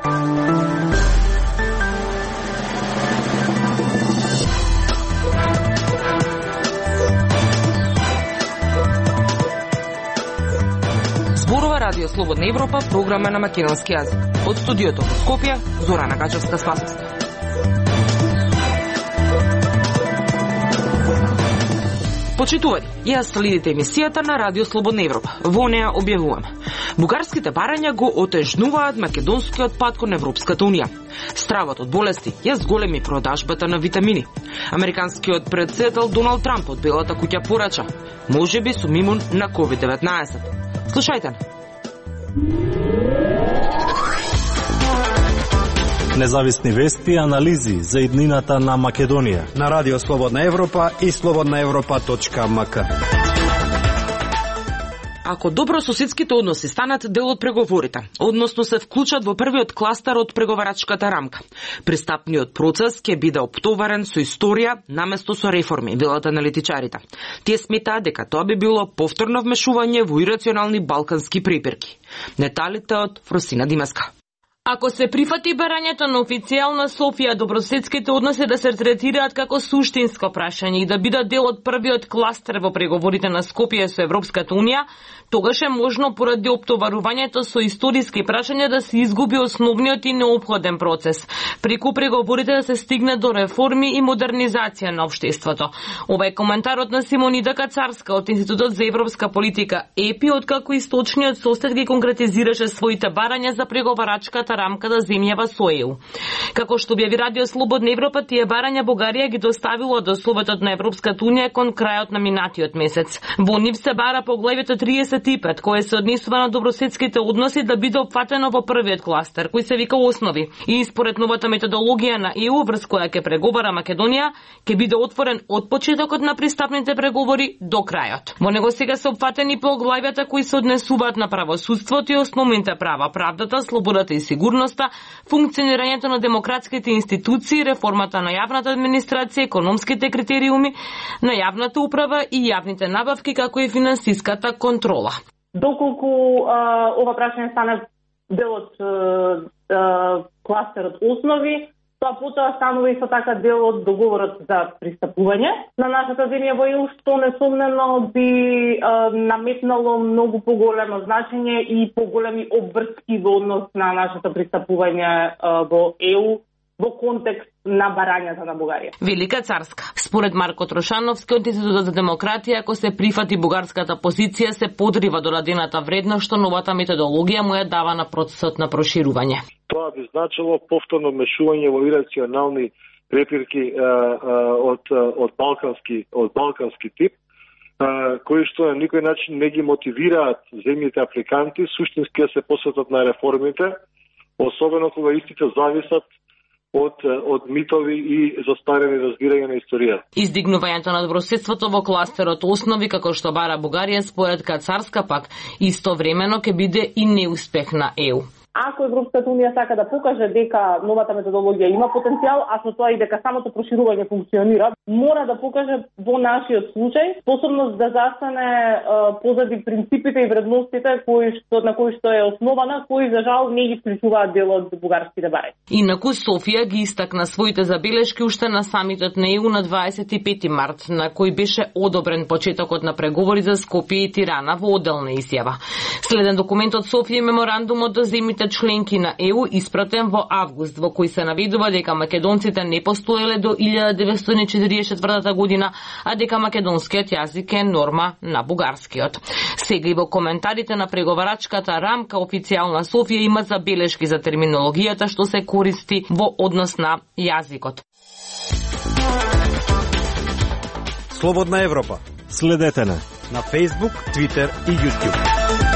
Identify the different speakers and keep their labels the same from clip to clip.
Speaker 1: Зборува Радио Слободна Европа, програма на македонски јазик. Од студиото во Скопје, Зорана Гачевска-Спасовска. Почитувани, ја следите емисијата на Радио Слободна Европа. Во неа објавуваме: бугарските барања го отежнуваат македонскиот пат кон Европската унија. Стравот од болести ја зголеми продажбата на витамини. Американскиот претседател Доналд Трамп од Белата куќа порача: можеби сум имун на COVID-19. Слушајте.
Speaker 2: Независни вести и анализи за иднината на Македонија
Speaker 3: на Радио Слободна Европа и slobodnaevropa.mk.
Speaker 1: Ако добрососедските односи станат дел од преговорите, односно се вклучат во првиот кластер од преговарачката рамка, пристапниот процес ќе биде оптоварен со историја наместо со реформи, велат аналитичарите. Тие сметаат дека тоа би било повторно вмешување во ирационални балкански препирки. Деталите од Фросина Димеска.
Speaker 4: Ако се прифати барањето на официјална Софија, добрососедските односи да се третираат како суштинско прашање и да бидат дел од првиот кластер во преговорите на Скопје со Европската унија, тогаш е можно поради оптоварувањето со историски прашања да се изгуби основниот и неопходен процес, преку преговорите да се стигне до реформи и модернизација на општеството. Ова е коментарот на Симонида Кацарска од Институтот за европска политика ЕПИ, откако источниот состав ги конкретизираше своите барања за преговарачката рамка да земјава со ЕУ. Како што објави Радио Слободна Европа, тие барања Бугарија ги доставила до Советот на Европската унија кон крајот на минатиот месец. Во нив се бара поглавјето 35, кое се однесува на добрососедските односи да биде опфатено во првиот кластер, кој се вика основи. И според новата методологија на ЕУ, врз која ќе преговара Македонија, ќе биде отворен од почетокот на пристапните преговори до крајот. Во него сега се опфатени поглавјата кои се однесуваат на правосудството и основните права, правдата, слободата и сигурноста, функционирањето на демократските институции, реформата на јавната администрација, економските критериуми на јавната управа и јавните набавки, како и финансиската контрола.
Speaker 5: Доколку ова прашање стане дел од кластерот основи, тоа потоа станува исто така дел од договорот за пристапување на нашата земја во ЕУ, што несомнено би наметнало многу поголемо значење и поголеми обврски во однос на нашето пристапување во ЕУ во контекст на барањата на Бугарија.
Speaker 4: Велика Царска. Според Марко Трошановски од Институтот за демократија, ако се прифати бугарската позиција, се подрива дорадената вредност што новата методологија му ја дава на процесот на проширување.
Speaker 6: Тоа би значило повторно мешување во ирационални препирки од балкански тип, кои што на никој начин не ги мотивираат земјите африканти суштински да се посветат на реформите, особено кога истите зависат од митови и застарени разбирања на историјата.
Speaker 4: Издигнувањето на добрососедството во кластерот основи, како што бара Бугарија, според Кацарска пак, истовремено ќе биде и неуспех на ЕУ.
Speaker 5: Ако Европската унија сака да покаже дека новата методологија има потенцијал, а со тоа и дека самото проширување функционира, мора да покаже во нашиот случај способност да застане позади принципите и вредностите на кои што е основана, кои за жал не ги вклучуваат дел од бугарските барања.
Speaker 4: Инаку Софија ги истакна своите забелешки уште на самитот на ЕУ на 25 март, на кој беше одобрен почетокот на преговори за Скопје и Тирана во одделна изјава. Следен документ од Софија е меморандумот до земјите членки на ЕУ испратен во август, во кој се наведува дека македонците не постоеле до 1944 година, а дека македонскиот јазик е норма на бугарскиот. Сега и во коментарите на преговарачката рамка официјална Софија има забелешки за терминологијата што се користи во однос на јазикот.
Speaker 3: Слободна Европа.
Speaker 2: Следете на
Speaker 3: Facebook, Twitter и YouTube.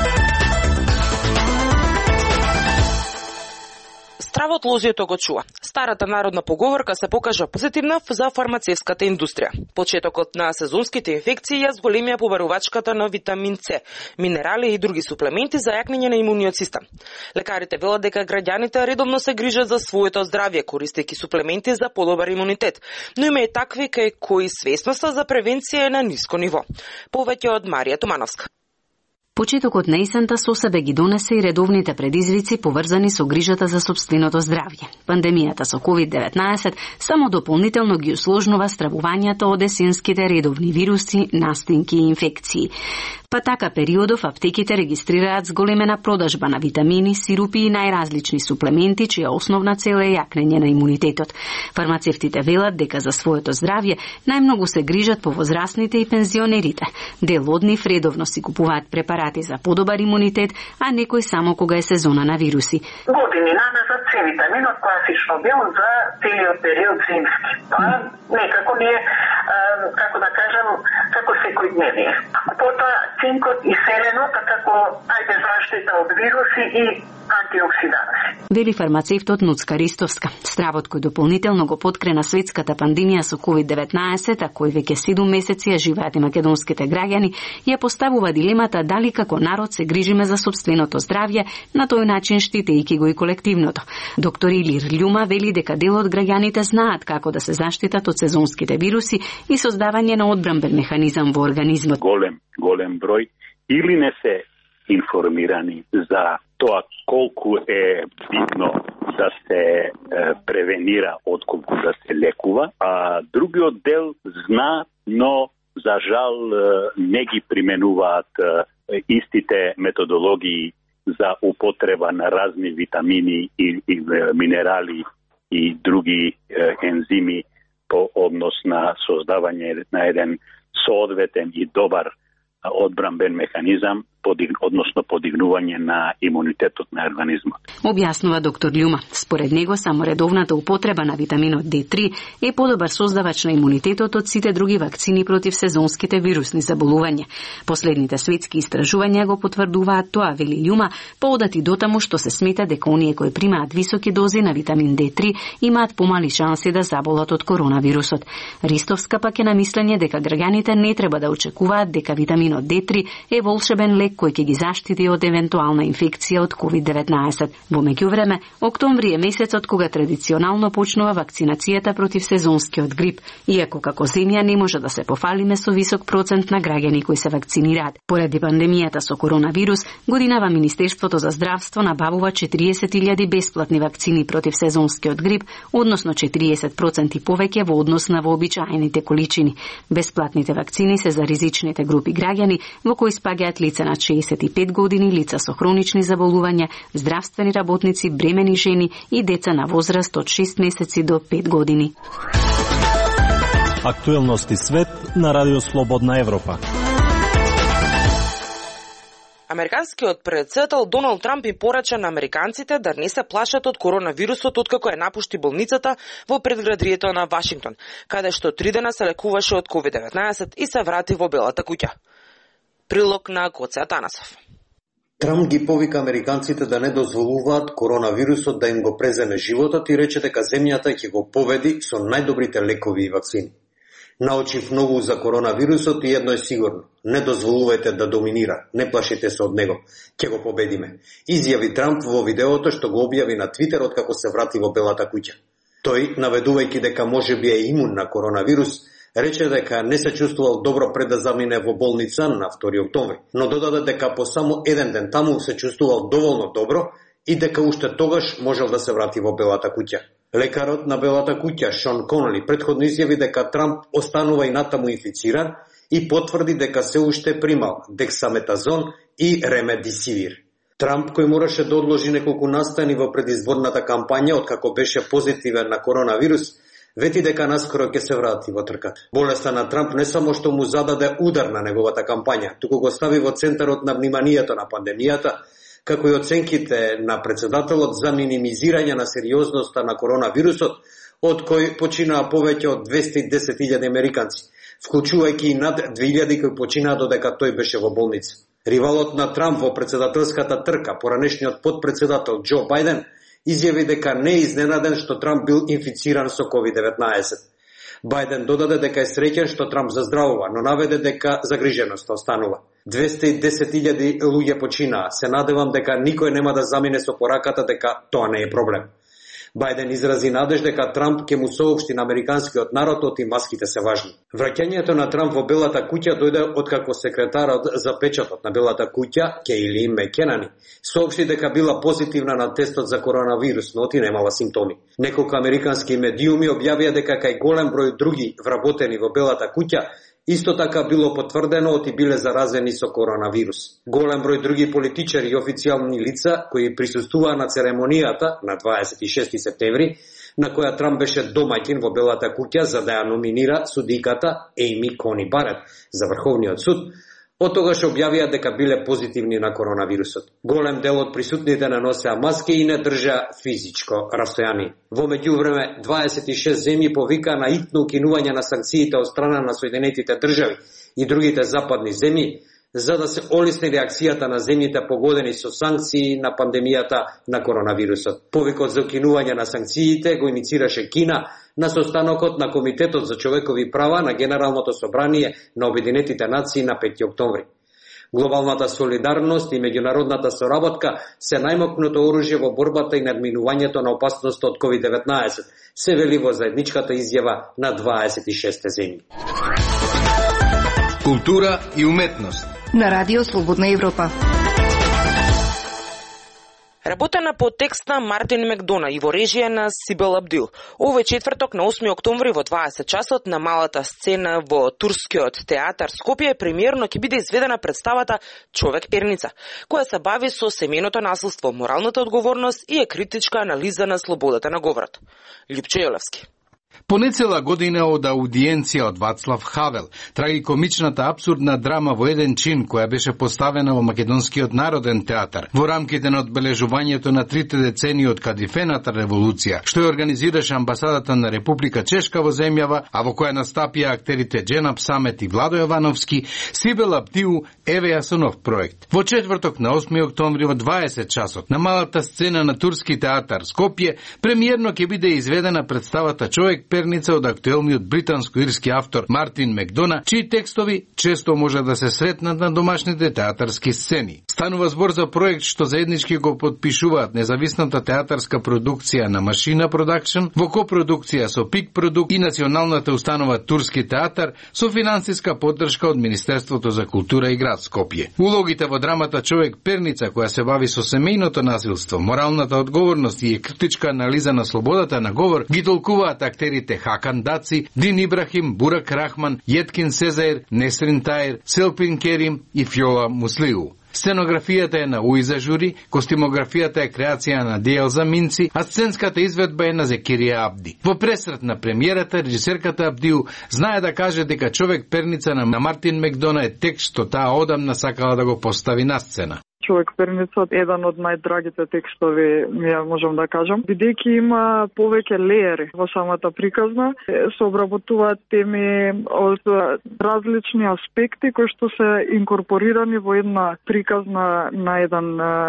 Speaker 1: Стравот лозието го чува. Старата народна поговорка се покажа позитивна за фармацевската индустрија. Почетокот на сезонските инфекции ја зголемија побарувачката на витамин С, минерали и други суплементи за јакнење на имуниот систем. Лекарите велат дека граѓаните редовно се грижат за своето здравје, користејќи суплементи за подобар имунитет, но има и такви кај кои свесноста за превенција е на ниско ниво. Повеќе од Марија Тумановска.
Speaker 7: Почетокот на есента со себе ги донесе и редовните предизвици поврзани со грижата за сопственото здравје. Пандемијата со COVID-19 само дополнително ги усложнува стравувањето од есенските редовни вируси, настинки и инфекции. Па така периодов аптеките регистрираат зголемена продажба на витамини, сирупи и најразлични суплементи, чија основна цел е јакнење на имунитетот. Фармацевтите велат дека за своето здравје најмногу се грижат по возрастните и пензионерите. Дел од нив редовно си купуваат препарати за подобар имунитет, а некој само кога е сезона на вируси.
Speaker 8: Години назад се витаминот класично бил за целиот период зимски. Тоа некако не е, како да кажем, како секојдневие. Потоа цинкот и селенот како заштита од вируси и антиоксиданси.
Speaker 7: Вели фармацевтот Нуцка Ристовска. Стравот кој дополнително го поткрена светската пандемија со COVID-19, а кој веќе 7 месеци ја живеат и македонските граѓани, ја поставува дилемата дали како народ се грижиме за сопственото здравје, на тој начин штитејќи го и колективното. Доктор Илир Љума вели дека дел од граѓаните знаат како да се заштитат од сезонските вируси и создавање на одбранбен механизам во организмот.
Speaker 9: Голем број или не се информирани за тоа колку е битно да се превенира отколку да се лекува, а другиот дел зна, но за жал не ги применуваат истите методологии за употреба на разни витамини и минерали и други ензими по однос на создавање на еден соодветен и добар одбранбен механизам, односно подигнување на имунитетот на организмот.
Speaker 7: Објаснува доктор Љума. Според него само редовната употреба на витаминот D3 е подобар создавач на имунитетот од сите други вакцини против сезонските вирусни заболувања. Последните светски истражувања го потврдуваат тоа, вели Љума, поодати дотаму што се смета дека оние кои примаат високи дози на витамин D3 имаат помали шанси да заболат од коронавирусот. Ристовска пак е на мислење дека граѓаните не треба да очекуваат дека витаминот D3 е волшебен лек кој ќе ги заштити од евентуална инфекција од COVID-19. Во меѓувреме, октомври е месецот кога традиционално почнува вакцинацијата против сезонскиот грип, иако како земја не може да се пофалиме со висок процент на граѓани кои се вакцинираат. Поради пандемијата со коронавирус, годинава Министерството за здравство набавува 40.000 бесплатни вакцини против сезонскиот грип, односно 40% повеќе во однос на вообичаените количини. Бесплатните вакцини се за ризичните групи граѓани, во кои спаѓаат лица на 65 години, лица со хронични заболувања, здравствени работници, бремени жени и деца на возраст од 6 месеци до 5 години.
Speaker 2: Актуелности свет на Радио Слободна Европа.
Speaker 1: Американскиот претседател Доналд Трамп им порача на американците да не се плашат од коронавирусот откако ја напушти болницата во предградието на Вашингтон, каде што 3 дена се лекуваше од COVID-19 и се врати во Белата куќа. Прилог на Гоце Атанасов.
Speaker 10: Трамп ги повика американците да не дозволуваат коронавирусот да им го преземе животот и рече дека земјата ќе го победи со најдобрите лекови и вакцини. Научив многу за коронавирусот и едно е сигурно. Не дозволувајте да доминира, не плашите се од него. Ќе го победиме. Изјави Трамп во видеото што го објави на Твитер откако се врати во Белата куќа. Тој, наведувајќи дека можеби е имун на коронавирус, рече дека не се чувствувал добро пред да замине во болница на 2 октомври, но додаде дека по само еден ден таму се чувствувал доволно добро и дека уште тогаш можел да се врати во Белата куќа. Лекарот на Белата куќа, Шон Конли, претходно изјави дека Трамп останува и натаму инфициран и потврди дека се уште примал дексаметазон и ремедисивир. Трамп, кој мораше да одложи неколку настани во предизборната кампања откако беше позитивен на коронавирус, вети дека наскоро ќе се врати во трката. Болеста на Трамп не само што му зададе удар на неговата кампања, туку го стави во центарот на вниманието на пандемијата, како и оценките на председателот за минимизирање на сериозноста на коронавирусот, од кој починаа повеќе од 210.000 американци, вклучувајќи и над 2.000 кои починаа додека тој беше во болница. Ривалот на Трамп во председателската трка, поранешниот подпредседател Џо Бајден, изјави дека не е изненаден што Трамп бил инфициран со COVID-19. Бајден додаде дека е среќен што Трамп заздравува, но наведе дека загриженоста останува. 210.000 луѓе починаа. Се надевам дека никој нема да замине со пораката дека тоа не е проблем. Бајден изрази надеж дека Трамп ќе му соопшти на американскиот народ оти маските се важни. Враќањето на Трамп во Белата куќа дојде откако секретарот за печатот на Белата куќа, Кейли Мекенани, соопшти дека била позитивна на тестот за коронавирус, но оти немала симптоми. Неколку американски медиуми објавија дека кај голем број други вработени во Белата куќа исто така било потврдено оти биле заразени со коронавирус. Голем број други политичари и официјални лица кои присуствуваа на церемонијата на 26 септември, на која Трамп беше домаќин во Белата куќа за да ја номинира судиката Ейми Кони Барет за Врховниот суд, од тогаш објавија дека биле позитивни на коронавирусот. Голем дел од присутните не носеа маски и не држа физичко растојание. Во меѓувреме, 26 земји повика на итно укинување на санкциите од страна на Соединетите држави и другите западни земји, за да се олесни реакцијата на земјите погодени со санкции на пандемијата на коронавирусот. Повикот за укинување на санкциите го иницираше Кина на состанокот на Комитетот за човекови права на Генералното собрание на Обединетите нации на 5 октомври. Глобалната солидарност и меѓународната соработка се најмокното оружје во борбата и надминувањето на опасноста од COVID-19, се вели во заедничката изјава на 26 земји.
Speaker 11: Култура и уметност
Speaker 12: на Радио Слободна Европа.
Speaker 1: Работена по текст на Мартин Мекдона и во режија на Сибел Абдил. Овој четврток на 8 октомври во 20 часот на малата сцена во турскиот театар Скопје премиерно ќе биде изведена представата Човек перница, која се бави со семејното насилство, моралната одговорност и е критичка анализа на слободата на говорот. Лјупчо Јолевски.
Speaker 11: Понецела година од аудиенција од Вацлав Хавел, трагикомичната абсурдна драма во еден чин која беше поставена во Македонскиот народен театар во рамките на одбележувањето на 3 децении од Кадифената револуција, што ја организираше амбасадата на Република Чешка во земјава, а во која настапија актерите Дженап Самет и Владо Јовановски, Сибел Абдил евеа со нов проект. Во четврток на 8 октомври во 20 часот на малата сцена на Турски театар Скопје премиерно ќе биде изведена представата Човек перница од актуелниот британско-ирски автор Мартин Мекдона, чии текстови често може да се сретнат на домашните театарски сцени. Станува збор за проект што заеднички го подпишуваат независната театарска продукција на Машина Продакшн во копродукција со Пик Продукт и Националната установа Турски театар со финансиска поддршка од Министерството за култура и град Скопје. Улогите во драмата Човек перница, која се бави со семејното насилство, моралната одговорност и критичка анализа на слободата на говор, ги толкуваат актерите Хакан Даци, Дин Ибрахим, Бурак Рахман, Јеткин Сезаир, Несрин Таир, Селпин Керим и Фјола Муслиу. Сценографијата е на Уиза Жури, костимографијата е креација на Диелза Минци, а сценската изведба е на Зекирија Абди. Во пресрет на премиерата, режисерката Абдиу знае да каже дека Човек перница на Мартин Мекдона е текст што таа одамна сакала да го постави на сцена.
Speaker 13: Човек перница е еден од најдрагите текстови, ја можам да кажам, бидејќи има повеќе леери во самата приказна, се обработуваат теми од различни аспекти кои што се инкорпорирани во една приказна на еден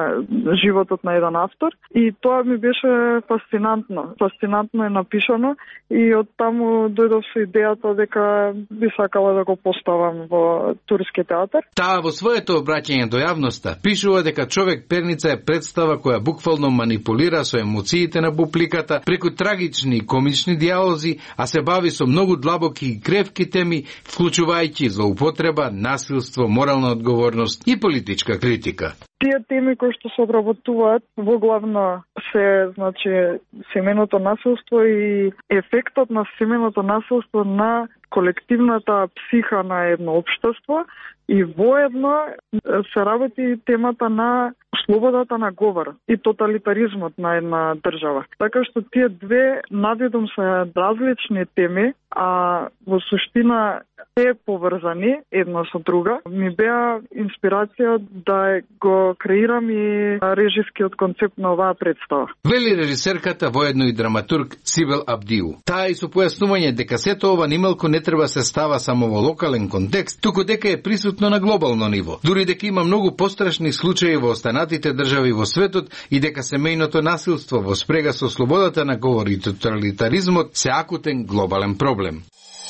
Speaker 13: животот на еден автор, и тоа ми беше фасцинантно. Фасцинантно е напишано и од таму дојдов со идејата дека би сакала да го поставам во Турски театар.
Speaker 11: Таа во своето обраќање до јавноста пишува дека Човек перница е представа која буквално манипулира со емоциите на публиката преку трагични и комични диалози, а се бави со многу длабоки и кревки теми, вклучувајќи злоупотреба, насилство, морална одговорност и политичка критика.
Speaker 13: Тие теми кои што се обработуваат воглавно се, семејното насилство и ефектот на семејното насилство на колективната психа на едно општество, и воедно се работи темата на слободата на говор и тоталитаризмот на една држава. Така што тие две наведом се различни теми, а во суштина се поврзани една со друга. Ми беа инспирација да го креирам и режискиот концепт на оваа представа.
Speaker 11: Вели режисерката, воедно и драматург Сибел Абдиу. Таа и со појаснување дека сето ова нималку не треба се става само во локален контекст, туку дека е присутно на глобално ниво. Дури дека има многу пострашни случаи во останатите држави во светот и дека семејното насилство во спрега со слободата на говор и тоталитаризмот се акутен глобален проблем.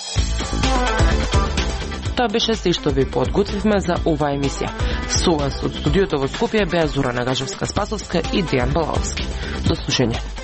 Speaker 1: Тоа беше се што ви подготвивме за оваа емисија. Со вас од студиото во Скопје беа Зора Нагажевска-Спасовска и Дејан Балаовски. До слушање.